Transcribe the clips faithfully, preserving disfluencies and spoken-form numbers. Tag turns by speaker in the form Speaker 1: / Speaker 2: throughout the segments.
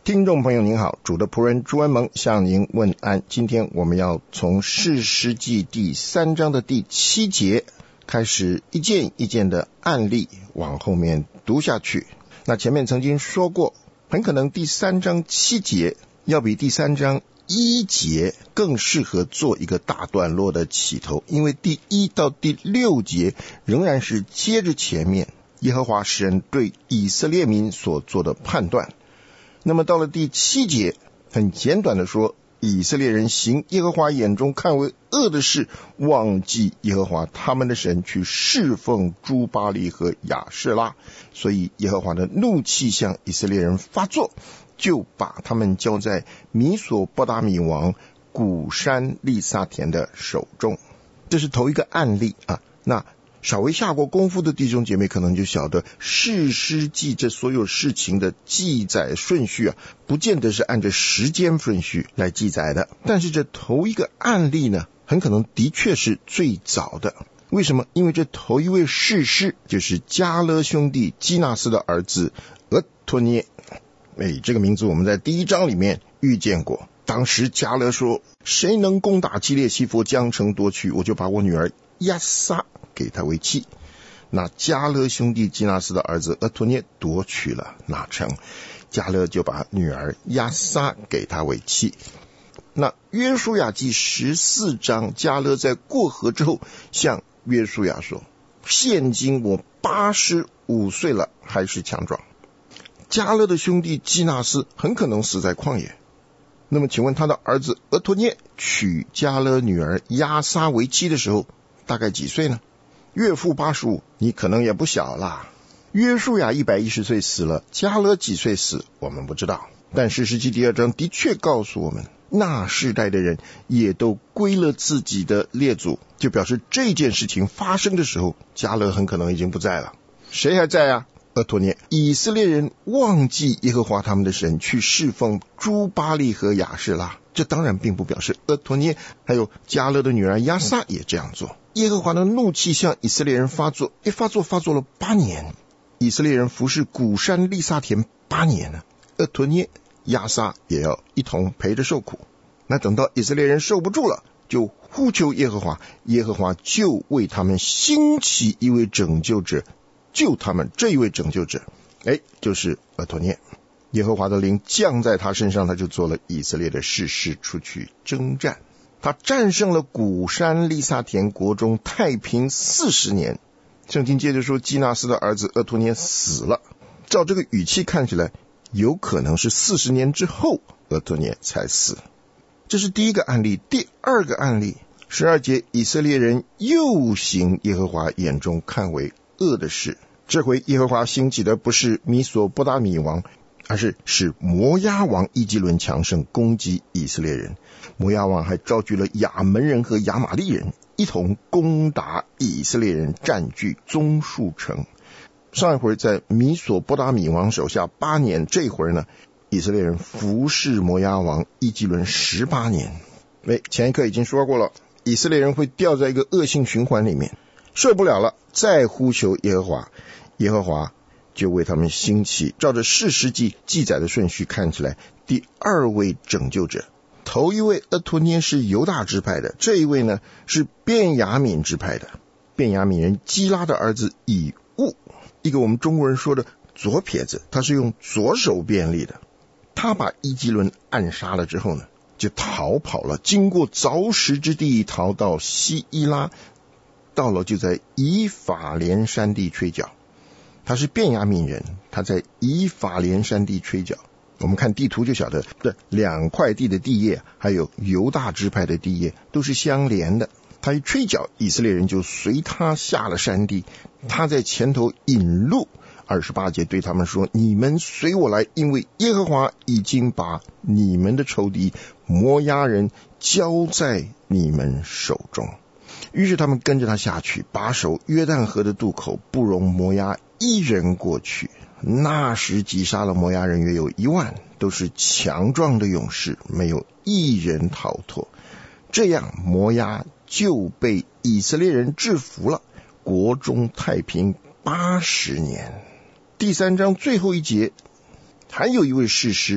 Speaker 1: 听众朋友您好，主的仆人朱恩蒙向您问安。今天我们要从士师记第三章的第七节开始，一件一件的案例往后面读下去。那前面曾经说过，很可能第三章七节要比第三章一节更适合做一个大段落的起头，因为第一到第六节仍然是接着前面耶和华神对以色列民所做的判断。那么到了第七节，很简短的说，以色列人行耶和华眼中看为恶的事，忘记耶和华他们的神，去侍奉诸巴力和亚舍拉，所以耶和华的怒气向以色列人发作，就把他们交在米索波达米王古珊利萨田的手中。这是头一个案例啊。那稍微下过功夫的弟兄姐妹可能就晓得，士师记这所有事情的记载顺序啊，不见得是按照时间顺序来记载的。但是这头一个案例呢，很可能的确是最早的。为什么？因为这头一位士师就是迦勒兄弟基纳斯的儿子俄托涅。哎，这个名字我们在第一章里面遇见过。当时迦勒说，谁能攻打基列西弗将城夺取，我就把我女儿亚撒给他为妻。那迦勒兄弟基纳斯的儿子俄托涅夺取了那城，迦勒就把女儿亚撒给他为妻。那约书亚记十四章，迦勒在过河之后向约书亚说，现今我八十五岁了，还是强壮。迦勒的兄弟基纳斯很可能死在旷野。那么请问他的儿子俄托涅娶迦勒女儿亚撒为妻的时候大概几岁呢？岳父八十五，你可能也不小啦。约书亚一百一十岁死了，迦勒几岁死我们不知道，但士师记第二章的确告诉我们，那世代的人也都归了自己的列祖，就表示这件事情发生的时候，迦勒很可能已经不在了。谁还在啊？俄托涅。以色列人忘记耶和华他们的神，去侍奉诸巴力和亚舍拉，这当然并不表示俄托涅还有迦勒的女儿亚撒也这样做。耶和华的怒气向以色列人发作，一发作发作了八年，以色列人服侍古珊利萨田八年了，俄托涅亚撒也要一同陪着受苦。那等到以色列人受不住了，就呼求耶和华，耶和华就为他们兴起一位拯救者，救他们。这一位拯救者，哎，就是俄托涅。耶和华的灵降在他身上，他就做了以色列的士师，出去征战。他战胜了古珊利萨田国中，太平四十年。圣经接着说，基纳斯的儿子俄托涅死了。照这个语气看起来，有可能是四十年之后俄托涅才死。这是第一个案例。第二个案例，十二节，以色列人又行耶和华眼中看为恶的事。这回耶和华兴起的不是米索波达米王，而是使摩押王伊基伦强盛，攻击以色列人。摩押王还召集了亚门人和亚玛利人，一同攻打以色列人，占据棕树城。上一回在米索波达米王手下八年，这回呢，以色列人服侍摩押王伊基伦十八年。哎，前一课已经说过了，以色列人会掉在一个恶性循环里面，受不了了，再呼求耶和华，耶和华就为他们兴起。照着士师记记载的顺序看起来，第二位拯救者，头一位俄托涅是犹大支派的，这一位呢是便雅悯支派的。便雅悯人基拉的儿子以悟，一个我们中国人说的左撇子，他是用左手便利的。他把伊基伦暗杀了之后呢，就逃跑了，经过凿石之地，逃到西伊拉，到了就在以法莲山地吹角。他是便雅悯人，他在以法莲山地吹角。我们看地图就晓得，这两块地的地业还有犹大支派的地业都是相连的。他一吹角，以色列人就随他下了山地，他在前头引路。二十八节对他们说，你们随我来，因为耶和华已经把你们的仇敌摩押人交在你们手中。于是他们跟着他下去，把守约旦河的渡口，不容摩押一人过去。那时击杀了摩押人约有一万，都是强壮的勇士，没有一人逃脱。这样摩押就被以色列人制服了，国中太平八十年。第三章最后一节，还有一位士师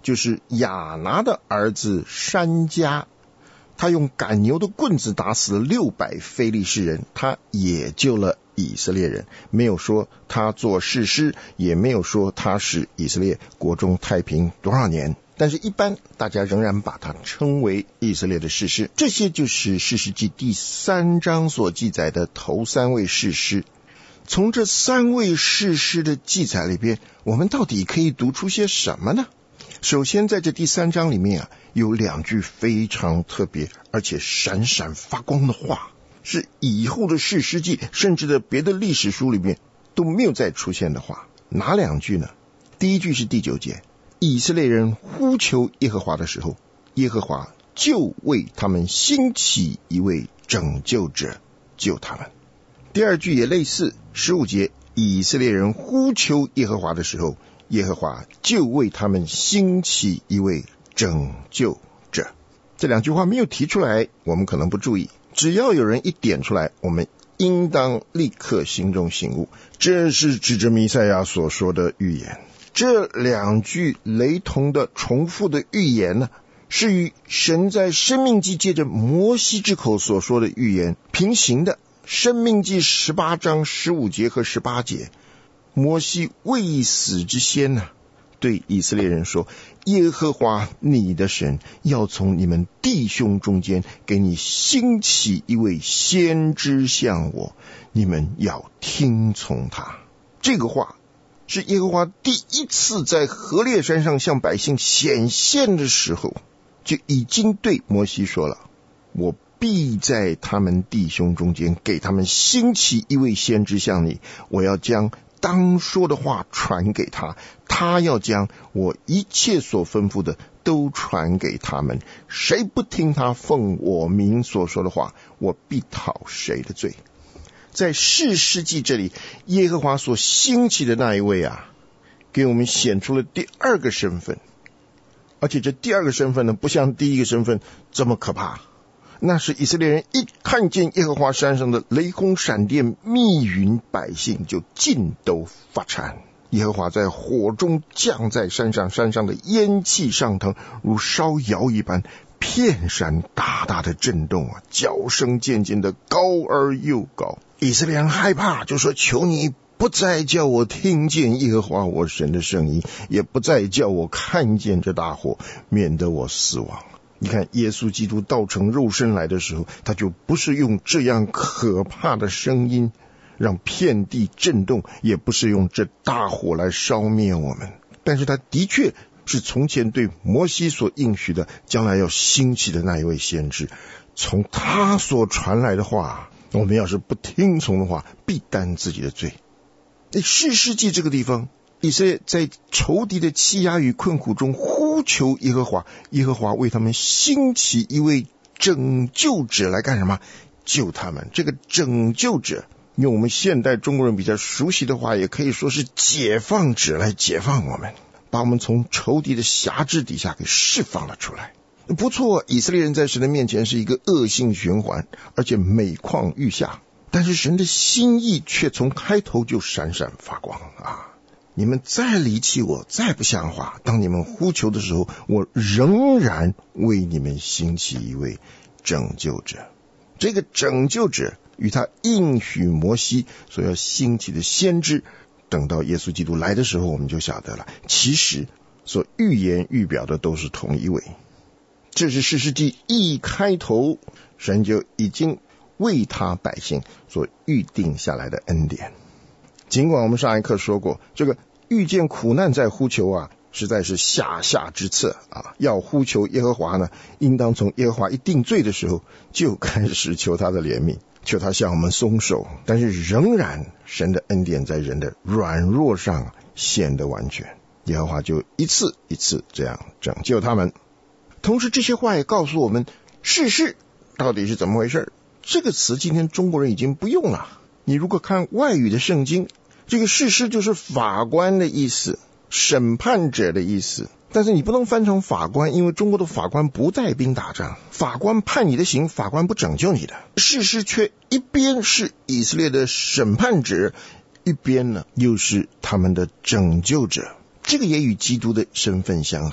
Speaker 1: 就是亚拿的儿子珊迦，他用赶牛的棍子打死了六百非利士人，他也救了以色列人。没有说他做士师，也没有说他使以色列国中太平多少年，但是一般大家仍然把他称为以色列的士师。这些就是士师记第三章所记载的头三位士师。从这三位士师的记载里边，我们到底可以读出些什么呢？首先在这第三章里面啊，有两句非常特别而且闪闪发光的话，是以后的士师记甚至的别的历史书里面都没有再出现的话。哪两句呢？第一句是第九节，以色列人呼求耶和华的时候，耶和华就为他们兴起一位拯救者，救他们。第二句也类似，十五节，以色列人呼求耶和华的时候，耶和华就为他们兴起一位拯救者。这两句话没有提出来，我们可能不注意，只要有人一点出来，我们应当立刻心中醒悟，这是指着弥赛亚所说的预言。这两句雷同的重复的预言呢，是与神在申命记借着摩西之口所说的预言平行的。申命记十八章十五节和十八节，摩西未死之先呢、啊，对以色列人说，耶和华你的神要从你们弟兄中间给你兴起一位先知像我，你们要听从他。这个话是耶和华第一次在何烈山上向百姓显现的时候，就已经对摩西说了，我必在他们弟兄中间给他们兴起一位先知像你，我要将当说的话传给他，他要将我一切所吩咐的都传给他们，谁不听他奉我名所说的话，我必讨谁的罪。在士师记这里，耶和华所兴起的那一位啊，给我们显出了第二个身份，而且这第二个身份呢，不像第一个身份这么可怕。那是以色列人一看见耶和华山上的雷轰闪电密云，百姓就尽都发颤。耶和华在火中降在山上，山上的烟气上腾，如烧窑一般，片山大大的震动啊，叫声渐渐的高而又高。以色列人害怕，就说，求你不再叫我听见耶和华我神的声音，也不再叫我看见这大火，免得我死亡。你看耶稣基督道成肉身来的时候，他就不是用这样可怕的声音让遍地震动，也不是用这大火来烧灭我们，但是他的确是从前对摩西所应许的将来要兴起的那一位先知。从他所传来的话，我们要是不听从的话，必担自己的罪。在士师记这个地方，以色列在仇敌的欺压与困苦中呼求耶和华，耶和华为他们兴起一位拯救者来干什么？救他们。这个拯救者，用我们现代中国人比较熟悉的话，也可以说是解放者来解放我们，把我们从仇敌的辖制底下给释放了出来。不错，以色列人在神的面前是一个恶性循环，而且每况愈下，但是神的心意却从开头就闪闪发光啊！你们再离弃我，再不像话，当你们呼求的时候，我仍然为你们兴起一位拯救者。这个拯救者与他应许摩西所要兴起的先知，等到耶稣基督来的时候，我们就晓得了，其实所预言预表的都是同一位。这是士师记一开头，神就已经为他百姓所预定下来的恩典。尽管我们上一课说过，这个遇见苦难在呼求啊，实在是下下之策啊！要呼求耶和华呢，应当从耶和华一定罪的时候就开始求他的怜悯，求他向我们松手。但是仍然神的恩典在人的软弱上显得完全，耶和华就一次一次这样拯救他们。同时这些话也告诉我们，士师到底是怎么回事。这个词今天中国人已经不用了。你如果看外语的圣经，这个士师就是法官的意思，审判者的意思。但是你不能翻成法官，因为中国的法官不带兵打仗，法官判你的刑，法官不拯救你的。士师却一边是以色列的审判者，一边呢又是他们的拯救者。这个也与基督的身份相合。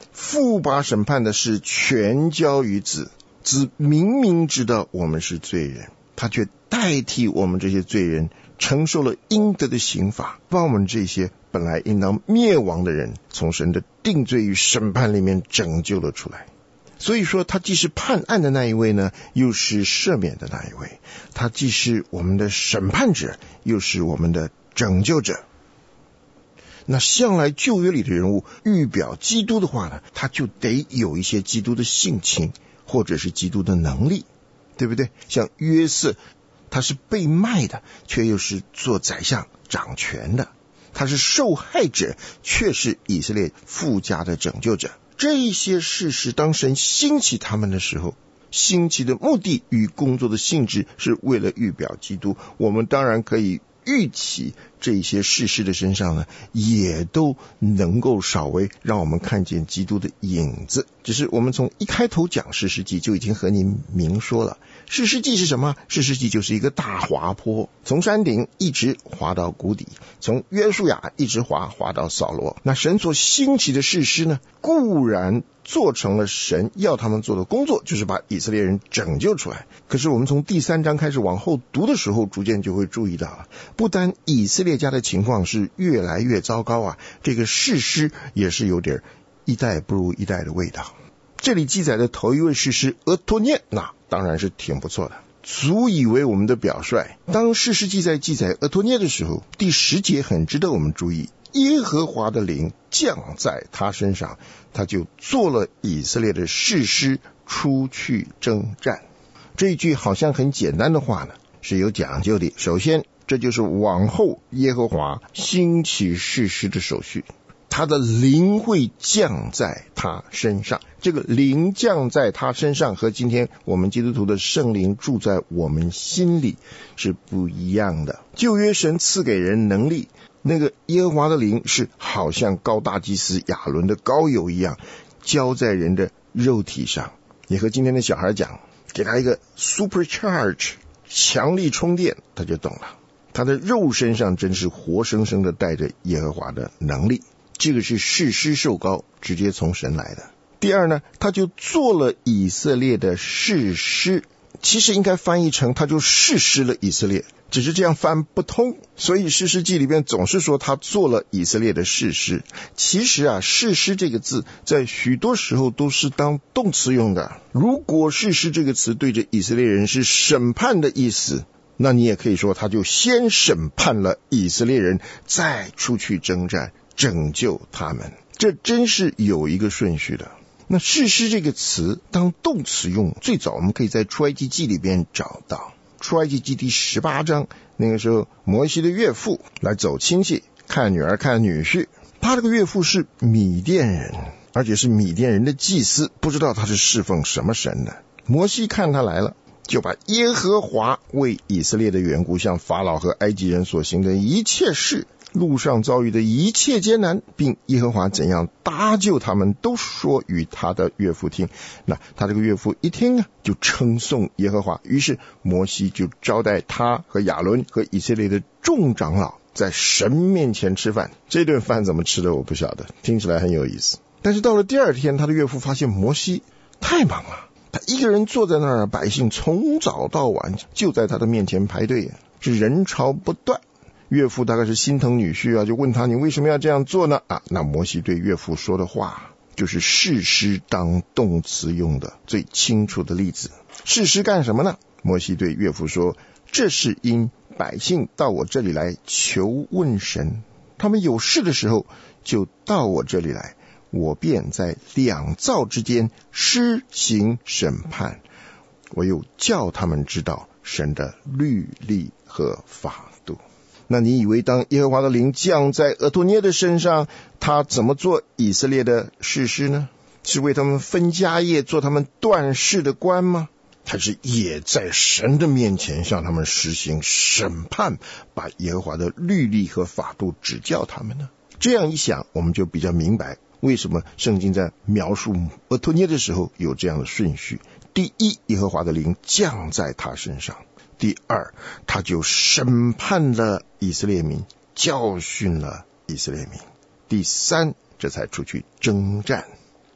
Speaker 1: 父把审判的事全交于子，子明明知道我们是罪人，他却代替我们这些罪人承受了应得的刑罚，把我们这些本来应当灭亡的人从神的定罪与审判里面拯救了出来。所以说他既是判案的那一位呢，又是赦免的那一位，他既是我们的审判者，又是我们的拯救者。那向来旧约里的人物预表基督的话呢，他就得有一些基督的性情，或者是基督的能力，对不对？像约瑟，他是被卖的，却又是做宰相掌权的，他是受害者，却是以色列富家的拯救者。这些事实当神兴起他们的时候，兴起的目的与工作的性质是为了预表基督，我们当然可以预期这些事实的身上呢，也都能够稍微让我们看见基督的影子。只是我们从一开头讲士师记就已经和您明说了，士师记是什么？士师记就是一个大滑坡，从山顶一直滑到谷底，从约书亚一直滑滑到扫罗。那神所兴起的士师呢，固然做成了神要他们做的工作，就是把以色列人拯救出来。可是我们从第三章开始往后读的时候，逐渐就会注意到了，不单以色列家的情况是越来越糟糕啊，这个士师也是有点一代不如一代的味道。这里记载的头一位士师俄托涅，那当然是挺不错的，足以为我们的表率。当士师记在记载俄托涅的时候，第十节很值得我们注意，耶和华的灵降在他身上，他就做了以色列的士师，出去征战。这一句好像很简单的话呢，是有讲究的。首先，这就是往后耶和华兴起士师的手续，他的灵会降在他身上。这个灵降在他身上和今天我们基督徒的圣灵住在我们心里是不一样的。旧约神赐给人能力，那个耶和华的灵是好像高大祭司亚伦的膏油一样，浇在人的肉体上。也和今天的小孩讲，给他一个 supercharge 强力充电，他就懂了。他的肉身上真是活生生的带着耶和华的能力，这个是士师受膏，直接从神来的。第二呢，他就做了以色列的士师，其实应该翻译成他就士师了以色列，只是这样翻不通，所以士师记里面总是说他做了以色列的士师。其实啊，士师这个字在许多时候都是当动词用的。如果士师这个词对着以色列人是审判的意思，那你也可以说他就先审判了以色列人，再出去征战拯救他们，这真是有一个顺序的。那士师这个词当动词用，最早我们可以在出埃及记里边找到。出埃及记第十八章，那个时候摩西的岳父来走亲戚，看女儿看女婿，他这个岳父是米甸人，而且是米甸人的祭司，不知道他是侍奉什么神的。摩西看他来了，就把耶和华为以色列的缘故向法老和埃及人所行的一切事，路上遭遇的一切艰难，并耶和华怎样搭救他们，都说与他的岳父听。那他这个岳父一听啊，就称颂耶和华。于是摩西就招待他和亚伦和以色列的众长老在神面前吃饭。这顿饭怎么吃的我不晓得，听起来很有意思。但是到了第二天，他的岳父发现摩西太忙了，他一个人坐在那儿，百姓从早到晚就在他的面前排队，是人潮不断。岳父大概是心疼女婿啊，就问他，你为什么要这样做呢？啊，那摩西对岳父说的话就是士师当动词用的最清楚的例子。士师干什么呢？摩西对岳父说，这是因百姓到我这里来求问神，他们有事的时候就到我这里来，我便在两造之间施行审判，我又叫他们知道神的律例和法度。那你以为当耶和华的灵降在俄托涅的身上，他怎么做以色列的士师呢？是为他们分家业，做他们断事的官吗？还是也在神的面前向他们实行审判，把耶和华的律例和法度指教他们呢？这样一想，我们就比较明白为什么圣经在描述俄托涅的时候有这样的顺序。第一，耶和华的灵降在他身上；第二，他就审判了以色列民，教训了以色列民；第三，这才出去征战。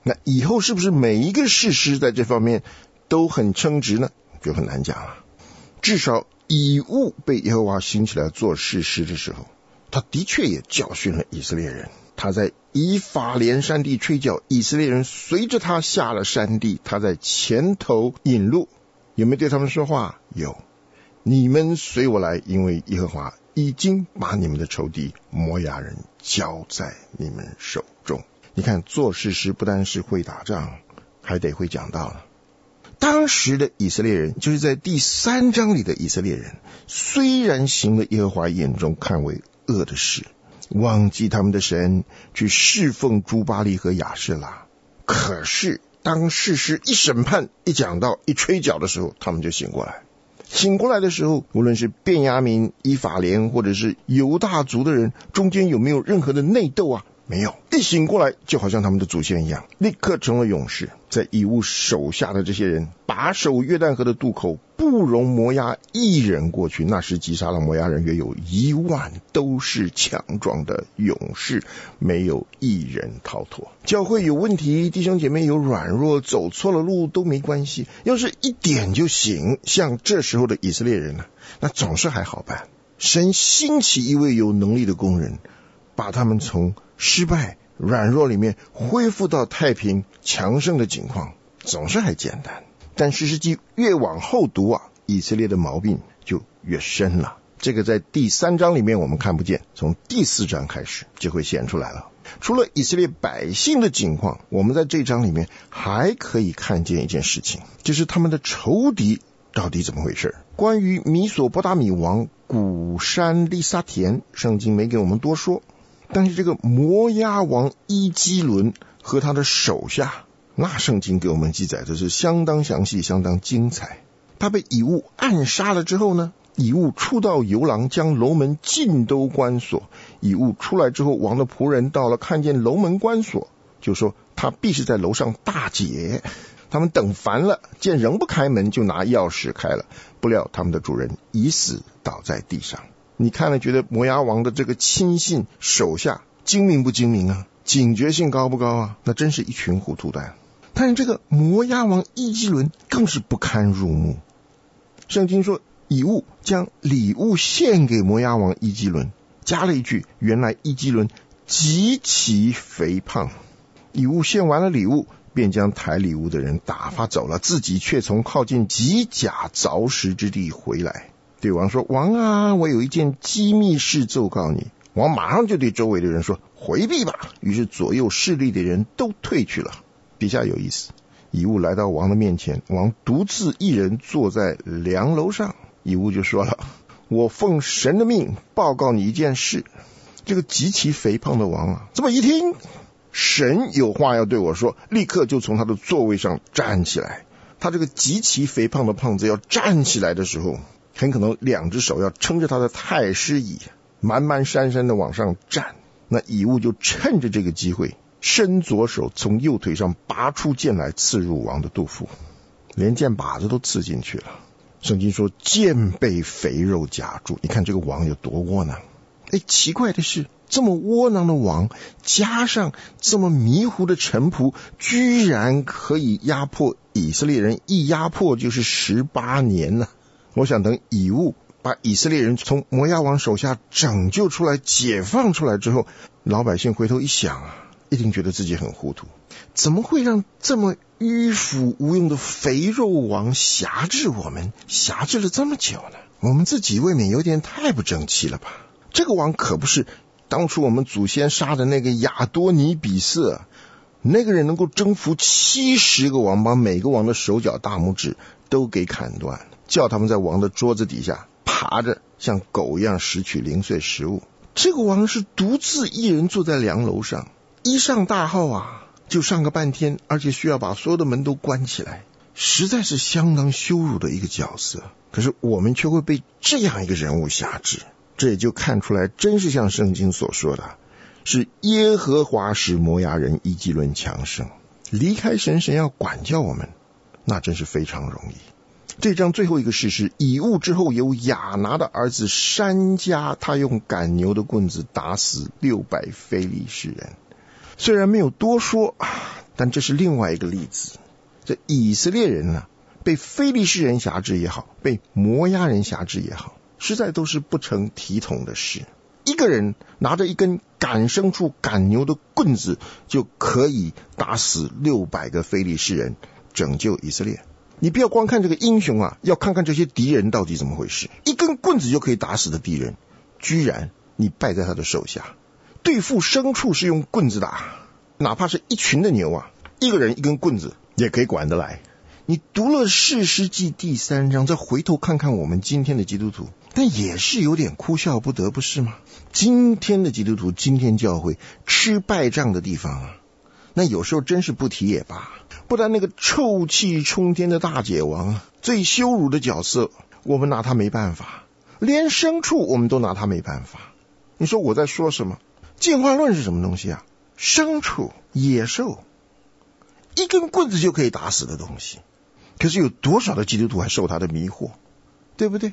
Speaker 1: 那以后是不是每一个士师在这方面都很称职呢？就很难讲了。至少以悟被耶和华兴起来做士师的时候，他的确也教训了以色列人。他在以法莲山地吹角，以色列人随着他下了山地，他在前头引路。有没有对他们说话？有。你们随我来，因为耶和华已经把你们的仇敌摩押人交在你们手中。你看，做士师不单是会打仗，还得会讲道了。当时的以色列人，就是在第三章里的以色列人，虽然行了耶和华眼中看为恶的事，忘记他们的神，去侍奉朱巴利和亚舍拉，可是当士师一审判、一讲道、一吹角的时候，他们就醒过来。醒过来的时候，无论是便雅悯、以法莲或者是犹大族的人，中间有没有任何的内斗啊？没有。一醒过来，就好像他们的祖先一样，立刻成了勇士。在以悟手下的这些人，把守约旦河的渡口，不容摩押一人过去。那时击杀了摩押人约有一万，都是强壮的勇士，没有一人逃脱。教会有问题，弟兄姐妹有软弱，走错了路都没关系，要是一点就醒，像这时候的以色列人呢，那总是还好办。神兴起一位有能力的工人，把他们从失败软弱里面恢复到太平强盛的情况，总是还简单。但士师记越往后读啊，以色列的毛病就越深了。这个在第三章里面我们看不见，从第四章开始就会显出来了。除了以色列百姓的境况，我们在这章里面还可以看见一件事情，就是他们的仇敌到底怎么回事。关于米索波达米王古珊利萨田，圣经没给我们多说，但是这个摩押王伊基伦和他的手下，那圣经给我们记载的是相当详细，相当精彩。他被以悟暗杀了之后呢，以悟出到游廊，将楼门尽都关锁。以悟出来之后，王的仆人到了，看见楼门关锁，就说他必是在楼上大解。他们等烦了，见仍不开门，就拿钥匙开了，不料他们的主人已死，倒在地上。你看了觉得摩押王的这个亲信手下精明不精明啊？警觉性高不高啊？那真是一群糊涂蛋。但是这个摩押王伊基伦更是不堪入目。圣经说以悟将礼物献给摩押王伊基伦，加了一句，原来伊基伦极其肥胖。以悟献完了礼物，便将抬礼物的人打发走了，自己却从靠近吉甲凿石之地回来，对王说，王啊，我有一件机密事奏告你。王马上就对周围的人说，回避吧。于是左右势力的人都退去了。底下有意思，以悟来到王的面前，王独自一人坐在梁楼上。以悟就说了，我奉神的命报告你一件事。这个极其肥胖的王啊，这么一听，神有话要对我说，立刻就从他的座位上站起来。他这个极其肥胖的胖子要站起来的时候，很可能两只手要撑着他的太师椅，蹒蹒跚跚的往上站。那以悟就趁着这个机会，伸左手从右腿上拔出剑来，刺入王的肚腹，连剑把子都刺进去了。圣经说剑被肥肉夹住。你看这个王有多窝囊。哎，奇怪的是，这么窝囊的王，加上这么迷糊的臣仆，居然可以压迫以色列人，一压迫就是十八年呢、啊。我想等以悟把以色列人从摩押王手下拯救出来，解放出来之后，老百姓回头一想啊，一定觉得自己很糊涂，怎么会让这么迂腐无用的肥肉王辖制我们，辖制了这么久呢？我们自己未免有点太不争气了吧。这个王可不是当初我们祖先杀的那个亚多尼比色，那个人能够征服七十个王，把每个王的手脚大拇指都给砍断，叫他们在王的桌子底下爬着像狗一样拾取零碎食物。这个王是独自一人坐在梁楼上，一上大号啊就上个半天，而且需要把所有的门都关起来，实在是相当羞辱的一个角色。可是我们却会被这样一个人物辖制，这也就看出来，真是像圣经所说的，是耶和华使摩押人伊基伦强盛。离开神，神要管教我们，那真是非常容易。这章最后一个事实，以悟之后有亚拿的儿子珊迦，他用赶牛的棍子打死六百非利士人。虽然没有多说， 但这是另外一个例子。这以色列人啊，被非利士人辖制也好，被摩押人辖制也好，实在都是不成体统的事。一个人拿着一根赶牲畜赶牛的棍子，就可以打死六百个非利士人，拯救以色列。你不要光看这个英雄啊，要看看这些敌人到底怎么回事。一根棍子就可以打死的敌人，居然你败在他的手下。对付牲畜是用棍子打，哪怕是一群的牛啊，一个人一根棍子也可以管得来。你读了士师记第三章，再回头看看我们今天的基督徒，但也是有点哭笑不得，不是吗？今天的基督徒，今天教会吃败仗的地方啊，那有时候真是不提也罢。不然那个臭气冲天的大解王啊，最羞辱的角色，我们拿他没办法，连牲畜我们都拿他没办法。你说我在说什么？进化论是什么东西啊？牲畜、野兽，一根棍子就可以打死的东西。可是有多少的基督徒还受他的迷惑，对不对？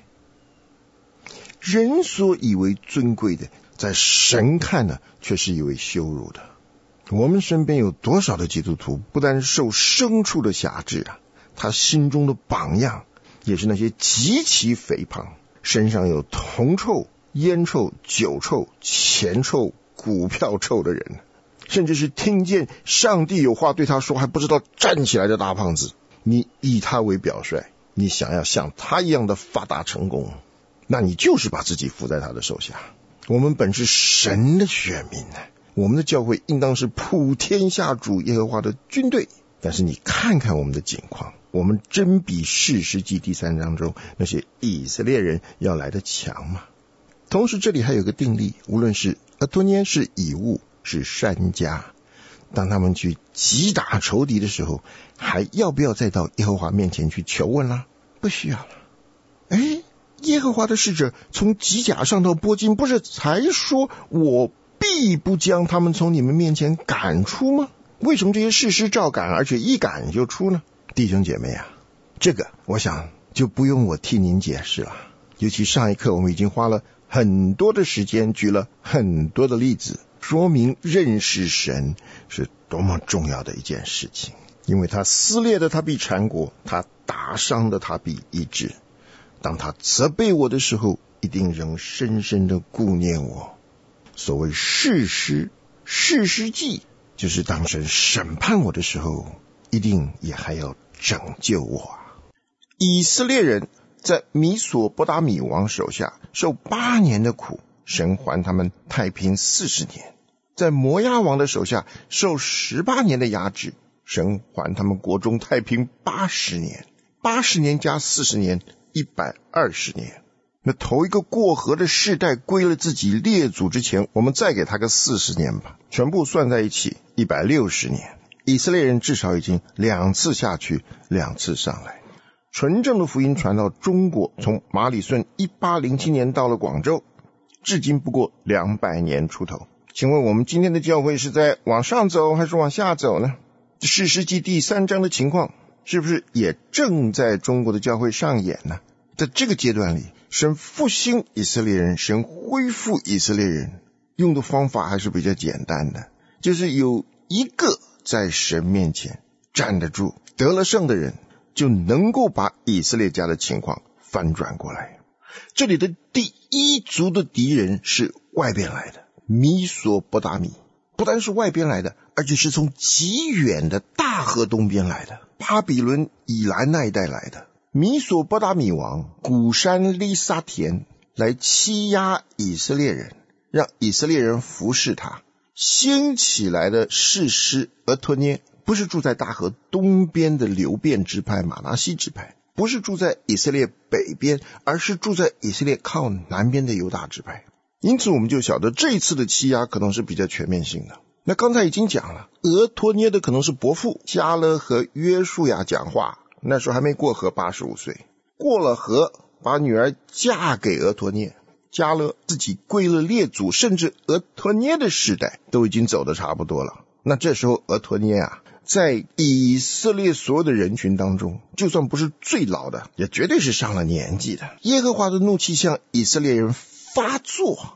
Speaker 1: 人所以为尊贵的，在神看呢，却是以为羞辱的。我们身边有多少的基督徒不但受牲畜的辖制啊，他心中的榜样也是那些极其肥胖，身上有铜臭、烟臭、酒臭、钱臭、股票臭的人，甚至是听见上帝有话对他说还不知道站起来的大胖子。你以他为表率，你想要像他一样的发达成功，那你就是把自己伏在他的手下。我们本是神的选民，我们的教会应当是普天下主耶和华的军队。但是你看看我们的境况，我们真比士师记第三章中那些以色列人要来得强吗？同时这里还有个定例，无论是俄托涅是以物是珊迦，当他们去击打仇敌的时候，还要不要再到耶和华面前去求问啦？不需要了。诶，耶和华的使者从吉甲上到波金，不是才说我必不将他们从你们面前赶出吗？为什么这些士师照赶，而且一赶就出呢？弟兄姐妹啊，这个我想就不用我替您解释了。尤其上一课我们已经花了很多的时间，举了很多的例子，说明认识神是多么重要的一件事情。因为他撕裂的他必缠裹，他打伤的他必医治。当他责备我的时候，一定仍深深的顾念我。所谓士师，士师记，就是当神审判我的时候，一定也还要拯救我啊。以色列人在米索波达米王手下受八年的苦，神还他们太平四十年；在摩押王的手下受十八年的压制，神还他们国中太平八十年。八十年加四十年，一百二十年。那头一个过河的世代归了自己列祖之前，我们再给他个四十年吧，全部算在一起一百六十年。以色列人至少已经两次下去，两次上来。纯正的福音传到中国，从马里顺一八零七年到了广州，至今不过两百年出头。请问我们今天的教会是在往上走还是往下走呢？士师记第三章的情况是不是也正在中国的教会上演呢？在这个阶段里，神复兴以色列人，神恢复以色列人，用的方法还是比较简单的，就是有一个在神面前站得住得了胜的人，就能够把以色列家的情况翻转过来。这里的第一族的敌人是外边来的，米索波达米，不但是外边来的，而且是从极远的大河东边来的，巴比伦以兰那一带来的。米索波达米王古山利萨田来欺压以色列人，让以色列人服侍他。兴起来的士师俄托涅不是住在大河东边的流便支派马拿西支派，不是住在以色列北边，而是住在以色列靠南边的犹大支派。因此我们就晓得这一次的欺压可能是比较全面性的。那刚才已经讲了，俄托涅的可能是伯父加勒和约书亚讲话，那时候还没过河，八十五岁，过了河，把女儿嫁给俄托涅。加勒自己归了列祖，甚至俄托涅的世代都已经走得差不多了。那这时候俄托涅啊，在以色列所有的人群当中，就算不是最老的，也绝对是上了年纪的。耶和华的怒气向以色列人发作，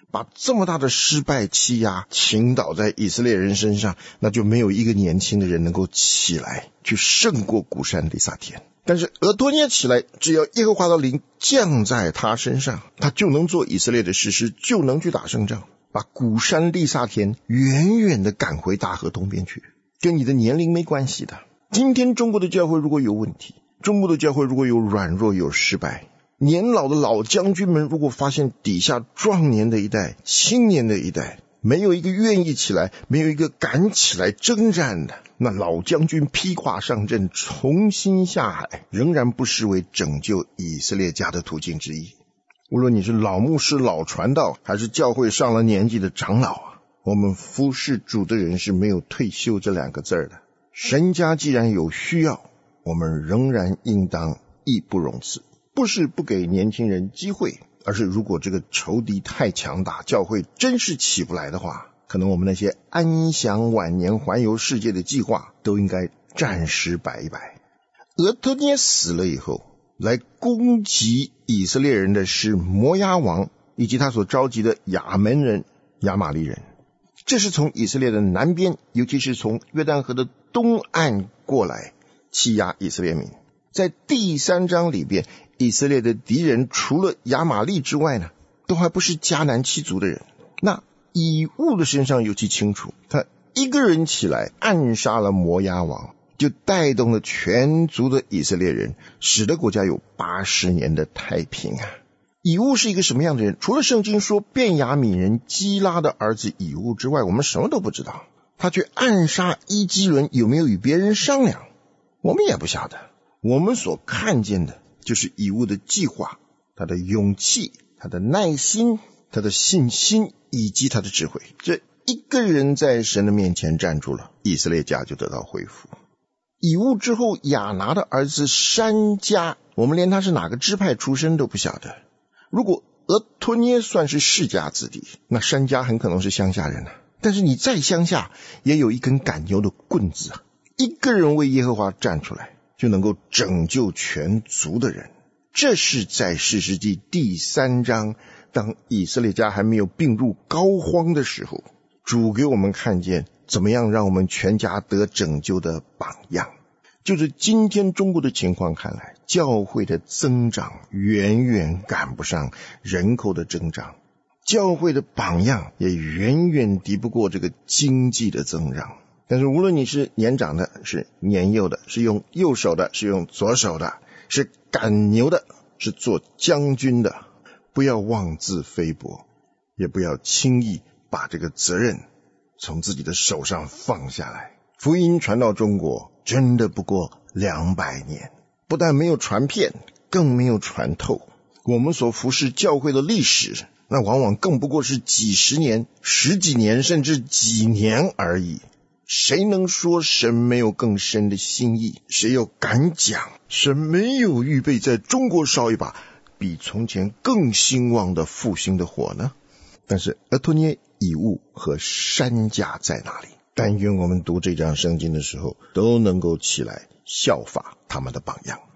Speaker 1: 把这么大的失败欺压倾倒在以色列人身上，那就没有一个年轻的人能够起来去胜过古珊利萨田。但是俄托涅起来，只要耶和华的灵降在他身上，他就能做以色列的士师，就能去打胜仗，把古珊利萨田远远的赶回大河东边去。跟你的年龄没关系的。今天中国的教会如果有问题，中国的教会如果有软弱有失败，年老的老将军们如果发现底下壮年的一代青年的一代没有一个愿意起来，没有一个敢起来征战的，那老将军披挂上阵重新下海，仍然不失为拯救以色列家的途径之一。无论你是老牧师老传道，还是教会上了年纪的长老啊，我们服侍主的人是没有退休这两个字的。神家既然有需要，我们仍然应当义不容辞，不是不给年轻人机会，而是如果这个仇敌太强大，教会真是起不来的话，可能我们那些安享晚年环游世界的计划都应该暂时摆一摆。俄托涅死了以后，来攻击以色列人的是摩押王以及他所召集的亚门人、亚玛利人。这是从以色列的南边，尤其是从约旦河的东岸过来欺压以色列民。在第三章里边，以色列的敌人除了亚玛利之外呢，都还不是迦南七族的人。那以悟的身上尤其清楚，他一个人起来暗杀了摩押王，就带动了全族的以色列人，使得国家有八十年的太平啊。以悟是一个什么样的人？除了圣经说便雅悯人基拉的儿子以悟之外，我们什么都不知道。他去暗杀伊基伦，有没有与别人商量？我们也不晓得。我们所看见的就是以悟的计划，他的勇气，他的耐心，他的信心，以及他的智慧。这一个人在神的面前站住了，以色列家就得到恢复。以悟之后，亚拿的儿子珊迦，我们连他是哪个支派出身都不晓得。如果俄托涅算是世家子弟，那珊迦很可能是乡下人啊。但是你在乡下也有一根赶牛的棍子啊，一个人为耶和华站出来，就能够拯救全族的人。这是在士师记第三章，当以色列家还没有并入膏肓的时候，主给我们看见怎么样让我们全家得拯救的榜样。就是今天中国的情况看来，教会的增长远远赶不上人口的增长，教会的榜样也远远敌不过这个经济的增长。但是无论你是年长的，是年幼的，是用右手的，是用左手的，是赶牛的，是做将军的，不要妄自菲薄，也不要轻易把这个责任从自己的手上放下来。福音传到中国真的不过两百年，不但没有传遍，更没有传透。我们所服侍教会的历史，那往往更不过是几十年、十几年，甚至几年而已。谁能说神没有更深的心意？谁又敢讲神没有预备在中国烧一把比从前更兴旺的复兴的火呢？但是俄托涅、以悟和珊迦在哪里？但愿我们读这章圣经的时候都能够起来效法他们的榜样。